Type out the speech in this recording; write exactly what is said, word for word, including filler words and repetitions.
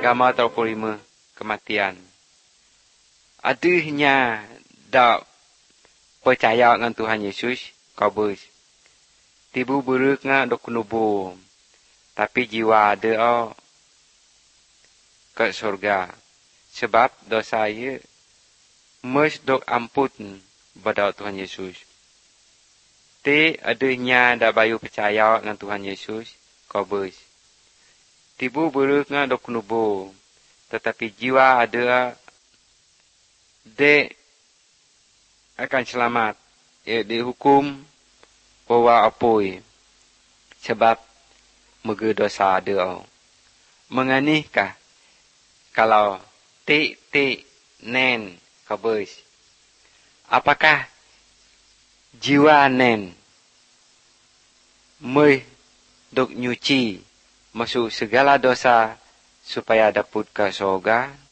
gambar tiga puluh lima kematian. Adanya dak percaya dengan Tuhan Yesus, kau bers. Tibu buruk nga dok nubu. Tapi jiwa ada oh, ke surga. Sebab dosa ia mes dok ampun pada Tuhan Yesus. Te adanya dak bayu percaya dengan Tuhan Yesus, kau bers. Tibu buruk nga dok nubu. Tetapi jiwa ada de akan selamat. Ia dihukum bawa apoi. Sebab mega dosa ada oh. Menganikah kalau te te nen kabus. Apakah jiwa nen meh dok nyuci masuk segala dosa supaya dapat ke surga?